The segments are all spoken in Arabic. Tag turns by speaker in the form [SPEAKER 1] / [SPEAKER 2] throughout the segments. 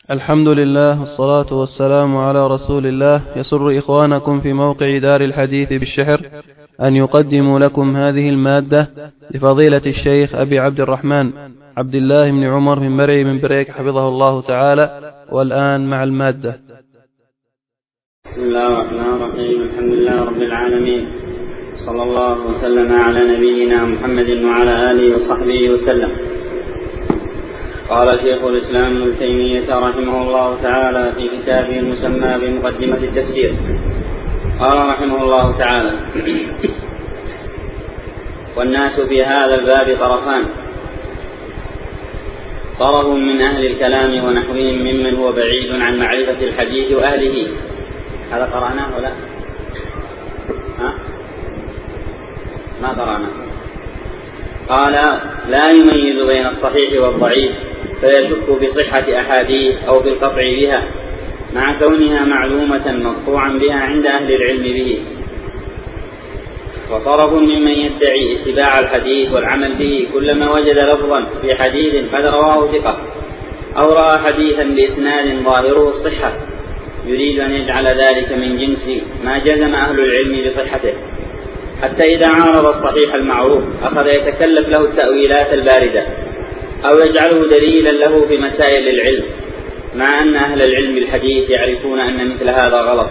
[SPEAKER 1] الحمد لله والصلاة والسلام على رسول الله. يسر إخوانكم في موقع دار الحديث بالشحر أن يقدموا لكم هذه المادة لفضيلة الشيخ أبي عبد الرحمن عبد الله بن عمر من مرعي من بريك حفظه الله تعالى. والآن مع المادة.
[SPEAKER 2] بسم الله الرحمن الرحيم. الحمد لله رب العالمين، صلى الله وسلم على نبينا محمد وعلى آله وصحبه وسلم. قال شيخ الإسلام ابن تيمية رحمه الله تعالى في كتابه المسمى بمقدمة التفسير، قال رحمه الله تعالى: والناس في هذا الباب طرفان: طرف من أهل الكلام ونحوهم ممن هو بعيد عن معرفة الحديث وأهله. هذا قرأناه ولا؟ ما قرأناه. قال: لا يميز بين الصحيح والضعيف فيشك بصحة أحاديث أو بالقطع بها مع كونها معلومة مقطوعا بها عند أهل العلم به. وطرف ممن يدعي اتباع الحديث والعمل به كلما وجد لفظا في حديث قد رواه ثقة أو رأى حديثا بإسناد ظاهره الصحة يريد أن يجعل ذلك من جنس ما جزم أهل العلم بصحته، حتى إذا عارض الصحيح المعروف أخذ يتكلف له التأويلات الباردة أو يجعله دليلا له في مسائل العلم، مع أن أهل العلم بالحديث يعرفون أن مثل هذا غلط.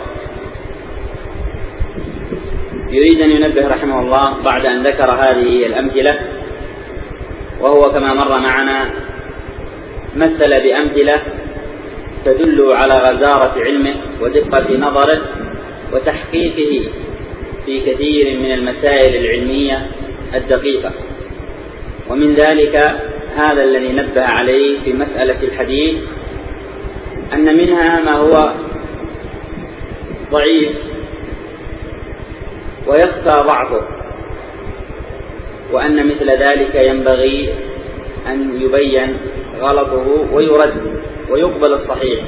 [SPEAKER 2] يريد أن ينبه رحمه الله بعد أن ذكر هذه الأمثلة، وهو كما مر معنا مثل بأمثلة تدل على غزارة علمه ودقة نظره وتحقيقه في كثير من المسائل العلمية الدقيقة. ومن ذلك هذا الذي نبه عليه في مسألة الحديث، أن منها ما هو ضعيف ويخفى ضعفه، وأن مثل ذلك ينبغي أن يبين غلطه ويرد ويقبل الصحيح.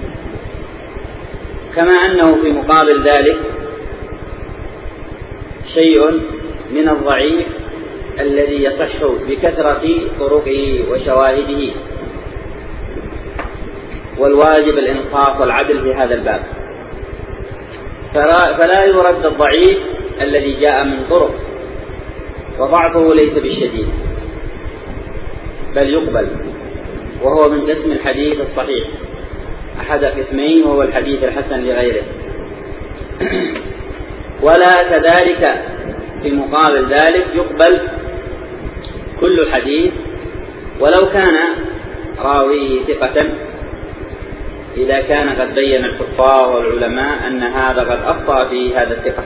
[SPEAKER 2] كما أنه في مقابل ذلك شيء من الضعيف الذي يصح بكثرة طرقه وشواهده، والواجب الإنصاف والعدل في هذا الباب. فلا يرد الضعيف الذي جاء من طرق وضعفه ليس بالشديد، بل يقبل، وهو من قسم الحديث الصحيح، أحد قسمين، وهو الحديث الحسن لغيره. ولا كذلك في مقابل ذلك يقبل كل حديث ولو كان راويه ثقة، إذا كان قد بين الحفاظ والعلماء أن هذا قد أخطأ في هذا الثقة.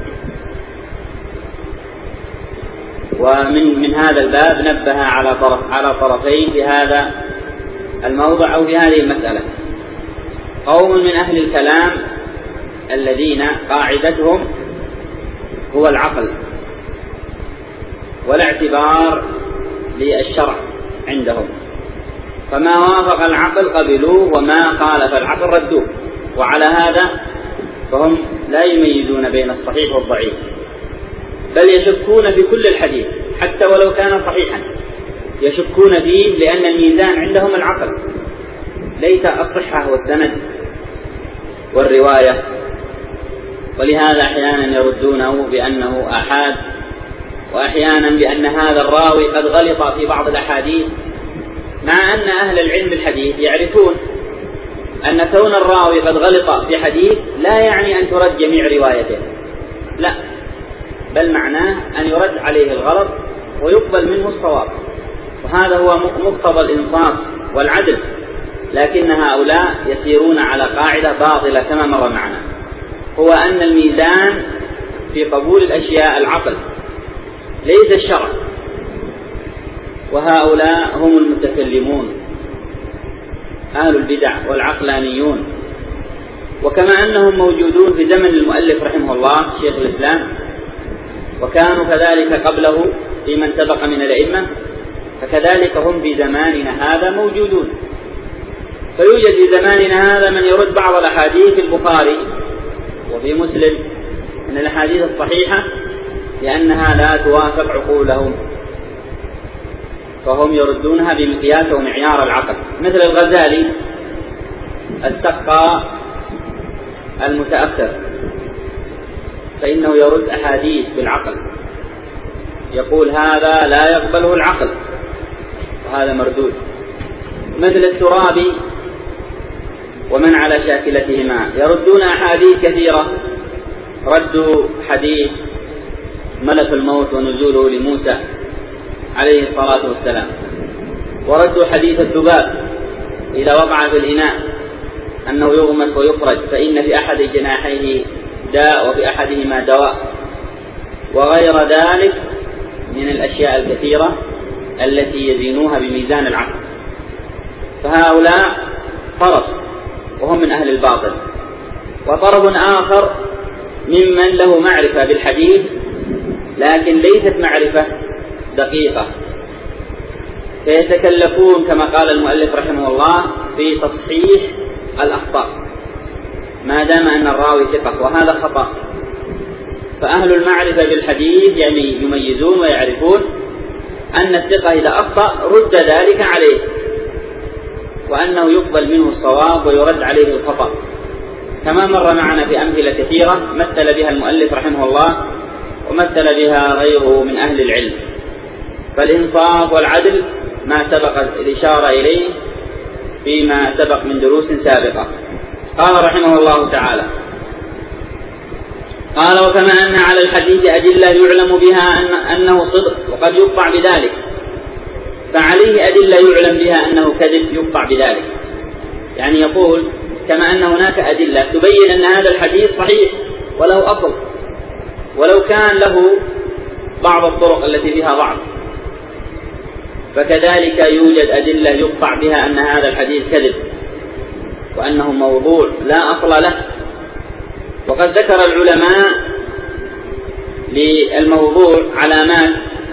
[SPEAKER 2] ومن هذا الباب نبه على طرفين في هذا الموضع أو في هذه المسألة: قوم من أهل الكلام الذين قاعدتهم هو العقل والاعتبار للشرع عندهم، فما وافق العقل قبلوه وما خالف العقل ردوه، وعلى هذا فهم لا يميزون بين الصحيح والضعيف، بل يشكون في كل الحديث حتى ولو كان صحيحا، يشكون فيه لأن الميزان عندهم العقل ليس الصحة والسند والرواية. ولهذا أحيانا يردونه بأنه آحاد، وأحيانا بأن هذا الراوي قد غلط في بعض الأحاديث، مع أن أهل العلم بالحديث يعرفون أن كون الراوي قد غلط في حديث لا يعني أن ترد جميع روايته، لا، بل معناه أن يرد عليه الغلط ويقبل منه الصواب، وهذا هو مقتضى الإنصاف والعدل. لكن هؤلاء يسيرون على قاعدة باطلة كما مر معنا، هو أن الميزان في قبول الأشياء العقل ليس الشرع، وهؤلاء هم المتكلمون أهل البدع والعقلانيون. وكما أنهم موجودون في زمن المؤلف رحمه الله شيخ الإسلام، وكانوا كذلك قبله في من سبق من الأئمة، فكذلك هم في زماننا هذا موجودون. فيوجد في زماننا هذا من يرد بعض الأحاديث في البخاري وفي مسلم من الأحاديث الصحيحة لأنها لا توافق عقولهم، فهم يردونها بمقياس ومعيار العقل، مثل الغزالي السقا المتأخر، فإنه يرد أحاديث بالعقل، يقول هذا لا يقبله العقل وهذا مردود، مثل الترابي ومن على شاكلتهما يردون أحاديث كثيرة. ردوا حديث ملك الموت ونزوله لموسى عليه الصلاة والسلام، وردوا حديث الذباب إذا وقع في الإناء أنه يغمس ويخرج فإن في أحد جناحيه داء وفي أحدهما دواء، وغير ذلك من الأشياء الكثيرة التي يزينوها بميزان العقل. فهؤلاء طرف وهم من أهل الباطل، وطرف آخر ممن له معرفة بالحديث لكن ليست معرفة دقيقة، فيتكلفون كما قال المؤلف رحمه الله في تصحيح الأخطاء ما دام أن الراوي ثقة، وهذا خطأ. فأهل المعرفة بالحديث يعني يميزون ويعرفون أن الثقة إذا أخطأ رد ذلك عليه، وأنه يقبل منه الصواب ويرد عليه الخطأ، كما مر معنا في أمثلة كثيرة مثل بها المؤلف رحمه الله ومثل بها غيره من أهل العلم. فالإنصاف والعدل ما سبق الإشارة إليه فيما سبق من دروس سابقة. قال رحمه الله تعالى: قال: وكما أن على الحديث أدلة يعلم بها أنه صدق وقد يقطع بذلك، فعليه أدلة يعلم بها أنه كذب يقطع بذلك. يعني يقول كما أن هناك أدلة تبين أن هذا الحديث صحيح وله أصل، ولو كان له بعض الطرق التي فيها ضعف، فكذلك يوجد أدلة يقطع بها أن هذا الحديث كذب وأنه موضوع لا أصل له. وقد ذكر العلماء للموضوع علامات،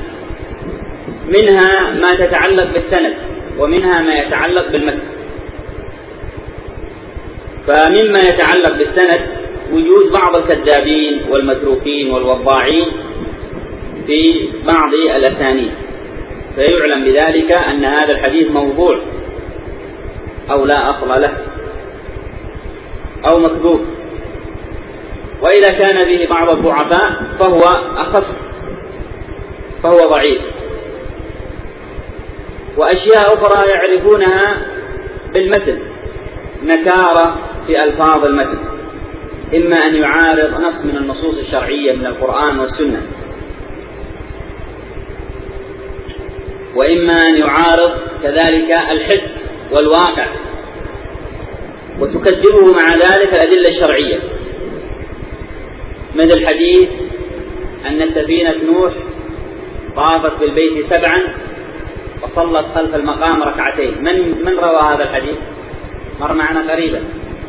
[SPEAKER 2] منها ما تتعلق بالسند ومنها ما يتعلق بالمتن. فمما يتعلق بالسند وجود بعض الكذابين والمتروكين والوضاعين في بعض الأسانيد، فيعلم بذلك أن هذا الحديث موضوع أو لا أصل له أو مكذوب. وإذا كان به بعض الضعفاء فهو أخف، فهو ضعيف. وأشياء أخرى يعرفونها بالمتن، نكارة في ألفاظ المتن، إما أن يعارض نص من النصوص الشرعية من القرآن والسنة، وإما أن يعارض كذلك الحس والواقع، وتكذبه مع ذلك الأدلة الشرعية، مثل حديث أن سفينة نوح طافت بالبيت 7 وصلت خلف المقام 2 من روى هذا الحديث؟ مر معنا قريبا.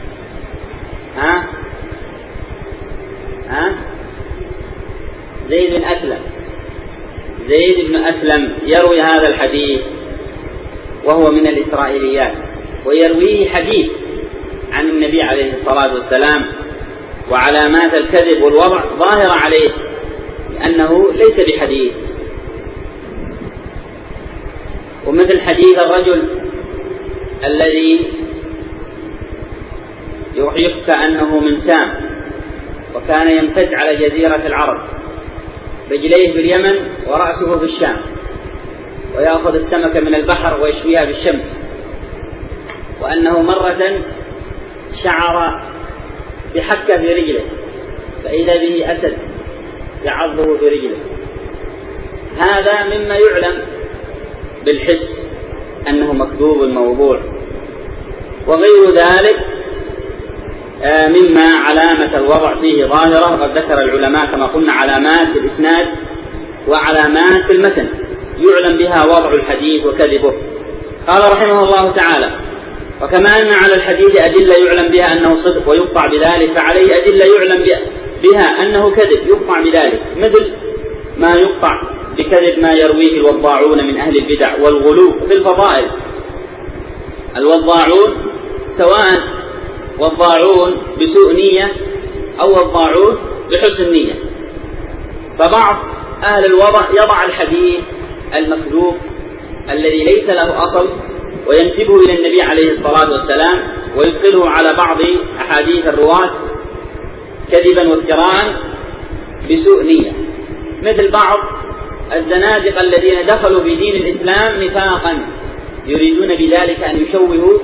[SPEAKER 2] زيد بن أسلم يروي هذا الحديث وهو من الإسرائيليات، ويرويه حديث عن النبي عليه الصلاة والسلام، وعلامات الكذب والوضع ظاهرة عليه لأنه ليس بحديث. ومثل حديث الرجل الذي يحكى أنه من سام وكان يمتد على جزيرة العرب، رجليه في اليمن ورأسه في الشام، ويأخذ السمكة من البحر ويشويها بالشمس، وأنه مرة شعر بحكة في رجله فإذا به أسد يعضه في رجله. هذا مما يعلم بالحس أنه مكذوب الموضوع. وغير ذلك مما علامة الوضع فيه ظاهرة، وقد ذكر العلماء كما قلنا علامات في الإسناد وعلامات في المتن يعلم بها وضع الحديث وكذبه. قال رحمه الله تعالى: وكما أن على الحديث أدلة يعلم بها أنه صدق ويقطع بذلك، فعليه أدلة يعلم بها أنه كذب يقطع بذلك، مثل ما يقطع بكذب ما يرويه الوضاعون من أهل البدع والغلو في الفضائل. الوضاعون سواء وضاعون بسوء نية أو وضاعون بحسن نية، فبعض أهل الوضع يضع الحديث المكذوب الذي ليس له أصل وينسبه إلى النبي عليه الصلاة والسلام ويدخله على بعض أحاديث الرواة كذبا وافتراء بسوء نية، مثل بعض الزنادقة الذين دخلوا في دين الإسلام نفاقا يريدون بذلك أن يشوهوا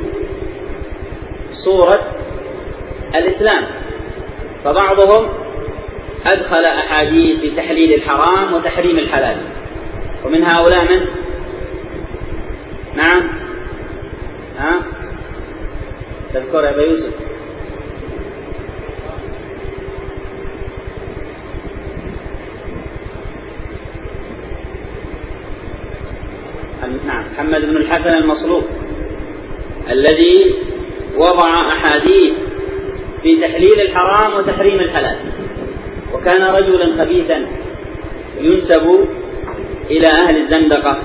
[SPEAKER 2] صورة الإسلام. فبعضهم أدخل أحاديث في تحليل الحرام وتحريم الحلال، ومن هؤلاء من؟ نعم، تذكر يا أبا يوسف؟ نعم، محمد بن الحسن المصلوب الذي وضع أحاديث في تحليل الحرام وتحريم الحلال، وكان رجلا خبيثا ينسب إلى أهل الزندقة،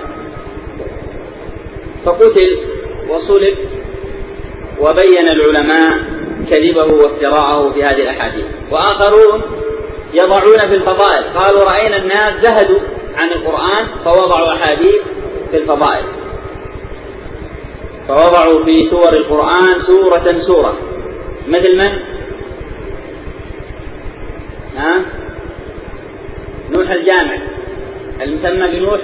[SPEAKER 2] فقتل وصلب، وبين العلماء كذبه وافتراءه في هذه الأحاديث. وآخرون يضعون في الفضائل، قالوا رأينا الناس زهدوا عن القرآن فوضعوا أحاديث في الفضائل، فوضعوا في سور القرآن سورة سورة، مثل من؟ نوح الجامع المسمى بنوح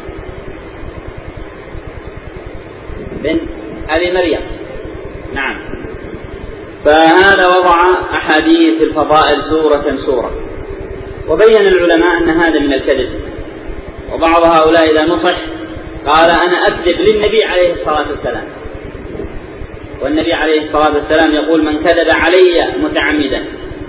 [SPEAKER 2] بن أبي مريم. نعم، فهذا وضع أحاديث الفضائل سورة سورة. وبين العلماء أن هذا من الكذب، وبعض هؤلاء إذا نصح قال أنا أكذب للنبي عليه الصلاة والسلام، والنبي عليه الصلاة والسلام يقول من كذب علي متعمدا،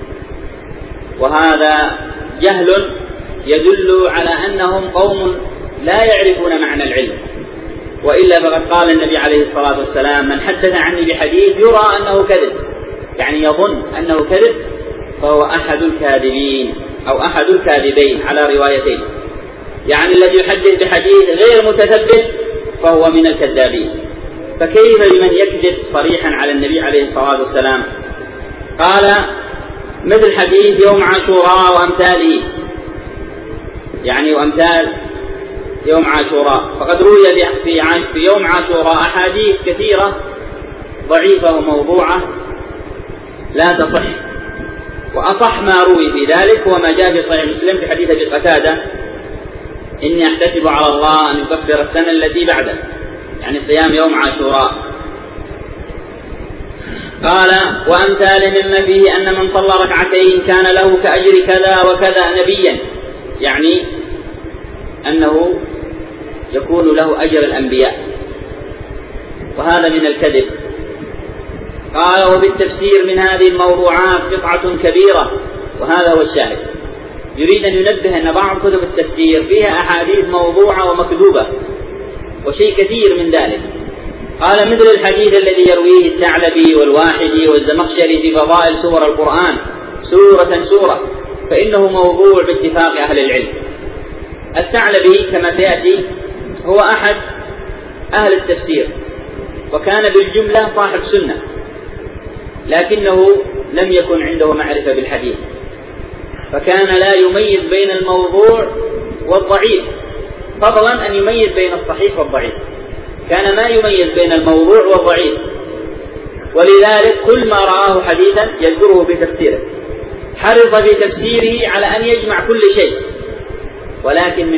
[SPEAKER 2] وهذا جهل يدل على أنهم قوم لا يعرفون معنى العلم، وإلا فقد قال النبي عليه الصلاة والسلام من حدث عني بحديث يرى أنه كذب، يعني يظن أنه كذب، فهو أحد الكاذبين أو أحد الكاذبين على روايتين، يعني الذي يحدث بحديث غير متثبت فهو من الكذابين. فكيف بمن يكذب صريحا على النبي عليه الصلاة والسلام؟ قال مثل حديث يوم عاشوراء وأمثاله، يعني وأمثال يوم عاشوراء، فقد روي في يوم عاشوراء أحاديث كثيرة ضعيفة وموضوعة لا تصح، وأصح ما روي في ذلك هو ما جاء في صحيح مسلم في حديث أبي قتادة إني أحتسب على الله أن يكفر السنة التي بعده، يعني صيام يوم عاشوراء. قال وأمثال مما فيه أن من صلى ركعتين كان له كأجر كذا وكذا نبيا، يعني أنه يكون له أجر الأنبياء، وهذا من الكذب. قال وبالتفسير من هذه الموضوعات قطعة كبيرة، وهذا هو الشاهد. يريد أن ينبه أن بعض كتب التفسير فيها أحاديث موضوعة ومكذوبة وشيء كثير من ذلك. قال مثل الحديث الذي يرويه الثعلبي والواحدي والزمخشري في فضائل سور القرآن سورة سورة، فإنه موضوع باتفاق أهل العلم. الثعلبي كما سيأتي هو أحد أهل التفسير، وكان بالجملة صاحب سنة، لكنه لم يكن عنده معرفة بالحديث، فكان لا يميز بين الموضوع والضعيف، فضلا أن يميز بين الصحيح والضعيف، كان ما يميز بين الموضوع والضعيف، ولذلك كل ما رآه حديثا يذكره في تفسيره، حرص في تفسيره على أن يجمع كل شيء، ولكن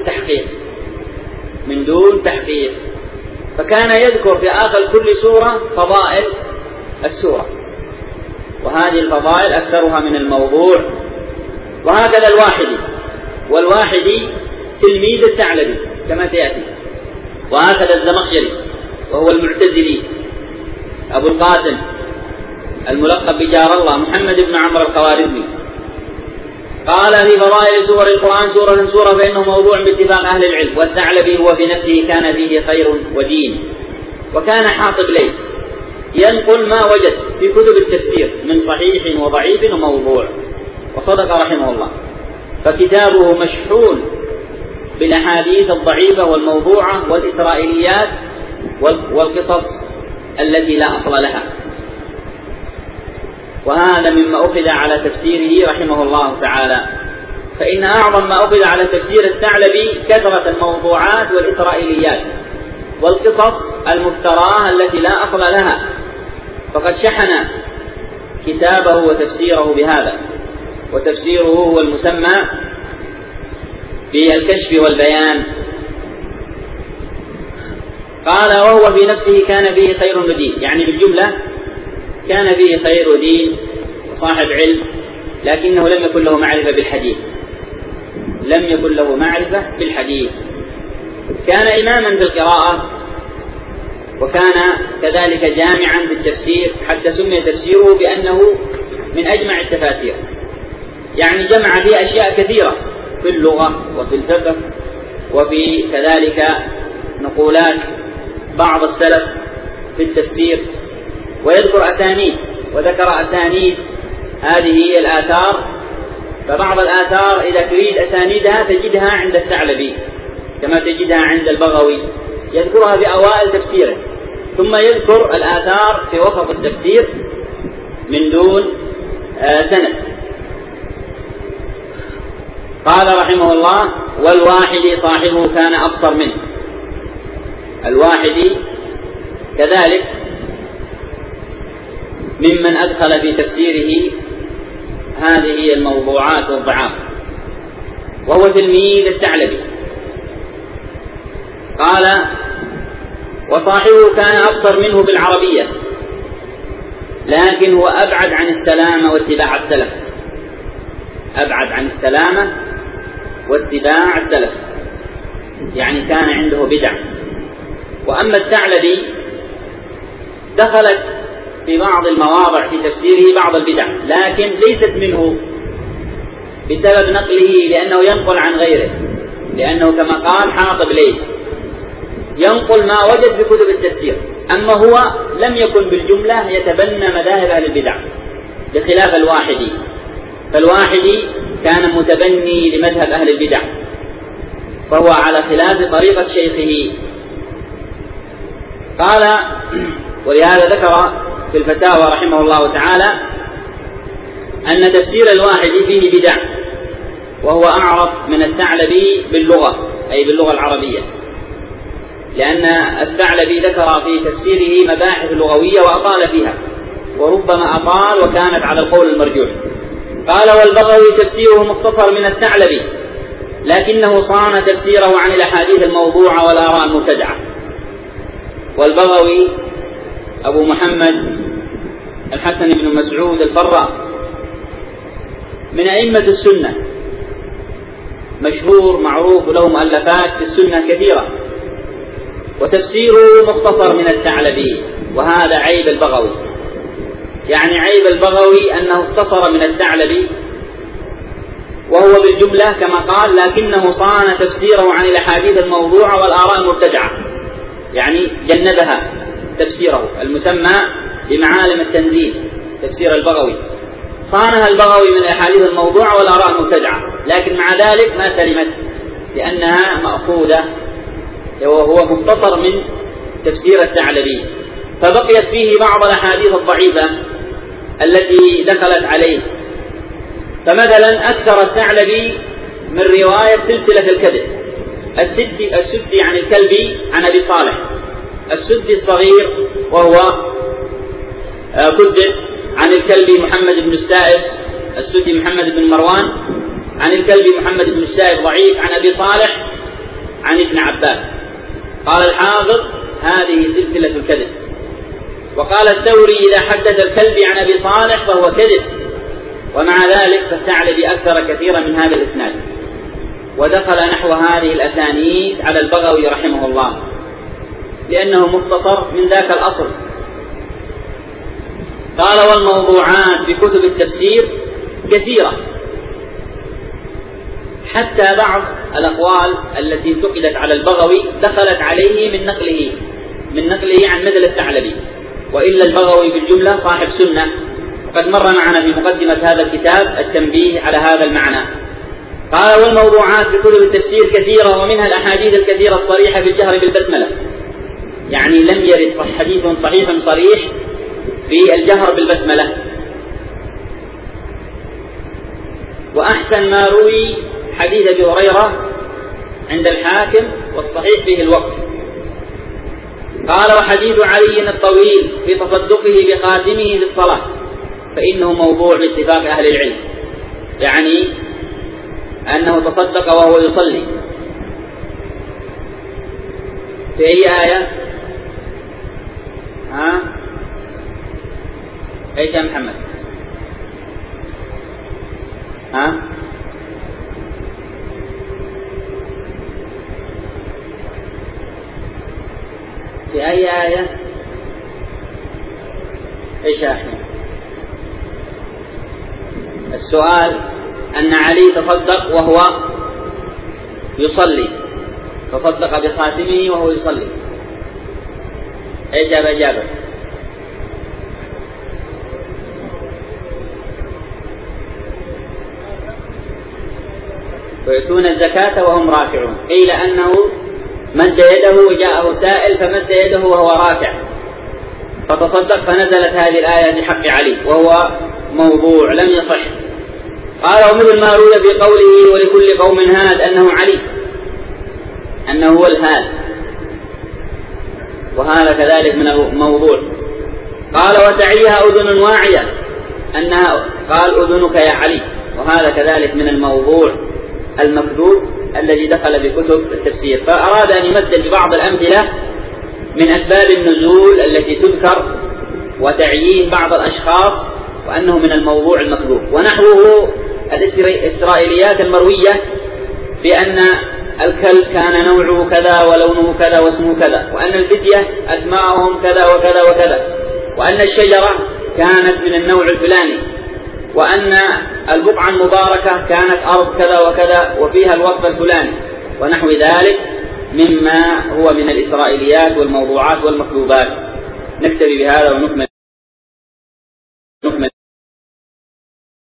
[SPEAKER 2] من دون تحقيق، فكان يذكر في آخر كل سورة فضائل السورة، وهذه الفضائل أكثرها من الموضوع. وهكذا والواحدي تلميذ الثعلبي كما سيأتي، وهكذا الزمخشري وهو المعتزلي أبو القاسم الملقب بجار الله محمد بن عمرو الخوارزمي. قال في فضائل سور القرآن سورة سورة فإنه موضوع باتفاق أهل العلم، والثعلبي هو في نفسه كان فيه خير ودين، وكان حاطب ليل ينقل ما وجد في كتب التفسير من صحيح وضعيف وموضوع، وصدق رحمه الله، فكتابه مشحون بالأحاديث الضعيفة والموضوعة والإسرائيليات والقصص التي لا أصل لها. وهذا مما أخذ على تفسيره رحمه الله تعالى، فإن أعظم ما أخذ على تفسير الثعلبي كثرة الموضوعات والإسرائيليات والقصص المفتراة التي لا أصل لها، فقد شحن كتابه وتفسيره بهذا، وتفسيره هو المسمى بالكشف والبيان. قال: وهو في نفسه كان به خير ودين، يعني بالجملة كان به خير ودين وصاحب علم، لكنه لم يكن له معرفة بالحديث، لم يكن له معرفة بالحديث. كان إماما بالقراءة، وكان كذلك جامعا بالتفسير، حتى سمي تفسيره بأنه من أجمع التفاسير، يعني جمع فيه أشياء كثيرة في اللغة وفي الفقه وفي كذلك نقولات بعض السلف في التفسير، ويذكر أسانيد، وذكر أسانيد هذه هي الآثار. فبعض الآثار إذا تريد أسانيدها تجدها عند الثعلبي كما تجدها عند البغوي، يذكرها بأوائل تفسيره، ثم يذكر الآثار في وسط التفسير من دون سند. قال رحمه الله: والواحد صاحبه كان أبصر منه. الواحد كذلك ممن أدخل في تفسيره هذه الموضوعات والضعاف، وهو تلميذ الثعلبي. قال: وصاحبه كان أبصر منه بالعربية، لكن هو أبعد عن السلامة واتباع السلف، أبعد عن السلامة واتباع السلف، يعني كان عنده بدع. وأما الثعلبي دخلت في بعض المواضع في تفسيره بعض البدع، لكن ليست منه بسبب نقله، لأنه ينقل عن غيره، لأنه كما قال حاطب ليل ينقل ما وجد في كتب التفسير، أما هو لم يكن بالجملة يتبنى مذاهب أهل البدع بخلاف الواحدي، فالواحدي كان متبني لمذهب أهل البدع، فهو على خلاف طريقة شيخه. قال: ولهذا ذكر في الفتاوى رحمه الله تعالى أن تفسير الواحدي فيه بدع، وهو أعرف من الثعلبي باللغة، أي باللغة العربية، لأن الثعلبي ذكر في تفسيره مباحث لغوية وأطال فيها، وربما أطال وكانت على القول المرجوح. قال: والبغوي تفسيره مختصر من الثعلبي، لكنه صان تفسيره عن الأحاديث الموضوعة والآراء المبتدعة. والبغوي أبو محمد الحسن بن مسعود الفراء من أئمة السنة، مشهور معروف، له مؤلفات في السنة كثيرة، وتفسيره مختصر من الثعلبي، وهذا عيب البغوي، يعني عيب البغوي أنه اختصر من الثعلبي، وهو بالجملة كما قال: لكنه صان تفسيره عن الأحاديث الموضوعة والآراء المبتدعة، يعني جنبها تفسيره المسمى بمعالم التنزيل، تفسير البغوي صانها البغوي من الأحاديث الموضوعة والآراء المبتدعة، لكن مع ذلك ما سلمت لأنها مأخوذة، وهو مختصر من تفسير الثعلبي، فبقيت فيه بعض الأحاديث الضعيفة التي دخلت عليه. فمثلا أكثر الثعلبي من رواية سلسلة الكذب، السدي عن الكلبي عن أبي صالح، السدي الصغير وهو كذب عن الكلبي محمد بن السائب، السدي محمد بن مروان عن الكلبي محمد بن السائب ضعيف، عن أبي صالح عن ابن عباس. قال الحافظ: هذه سلسلة الكذب. وقال الثوري: إذا حدث الكلبي عن أبي صالح فهو كذب. ومع ذلك فالثعلبي أكثر كثيرا من هذا الإسناد، ودخل نحو هذه الأسانيد على البغوي رحمه الله، لأنه مختصر من ذاك الأصل. قال: والموضوعات في كتب التفسير كثيرة، حتى بعض الأقوال التي انتقدت على البغوي دخلت عليه من نقله عن مثل الثعلبي، وإلا البغوي بالجملة صاحب سنة، وقد مر معنا في مقدمة هذا الكتاب التنبيه على هذا المعنى. قال: والموضوعات في كتب التفسير كثيرة، ومنها الأحاديث الكثيرة الصريحة بالجهر بالبسملة، يعني لم يرد حديث صحيح صريح في الجهر بالبسملة. وأحسن ما روي حديث أبي هريرة عند الحاكم، والصحيح فيه الوقف، قال وحديث علي الطويل في تصدقه بخاتمه للصلاة فإنه موضوع باتفاق أهل العلم، يعني أنه تصدق وهو يصلي. في أي آية؟ ايش يا محمد؟ في أي آية؟ ايش يا أحمد؟ السؤال أن علي تصدق وهو يصلي، تصدق بخاتمه وهو يصلي. ايش يا أبا جابر؟ ويؤتون الزكاة وهم راكعون، قيل أنه مد يده وجاءه سائل فمد يده وهو راكع فتصدق فنزلت هذه الآية بحق علي وهو موضوع لم يصح. قال ومثل ما روي في قوله ولكل قوم هاد أنه علي، أنه هو الهاد، وهذا كذلك من الموضوع. قال وتعيها أذن واعية، أنها قال أذنك يا علي، وهذا كذلك من الموضوع المكذوب الذي دخل بكتب التفسير. فأراد أن يمثل ببعض الأمثلة من أسباب النزول التي تذكر وتعيين بعض الأشخاص وأنه من الموضوع المكذوب. ونحوه الإسرائيليات المروية بأن الكلب كان نوعه كذا ولونه كذا واسمه كذا، وأن الفتية أسماءهم كذا وكذا وكذا، وأن الشجرة كانت من النوع الفلاني، وأن البقعة المباركة كانت أرض كذا وكذا وفيها الوصف الفلاني، ونحو ذلك مما هو من الإسرائيليات والموضوعات والمكذوبات. نكتفي بهذا ونكمل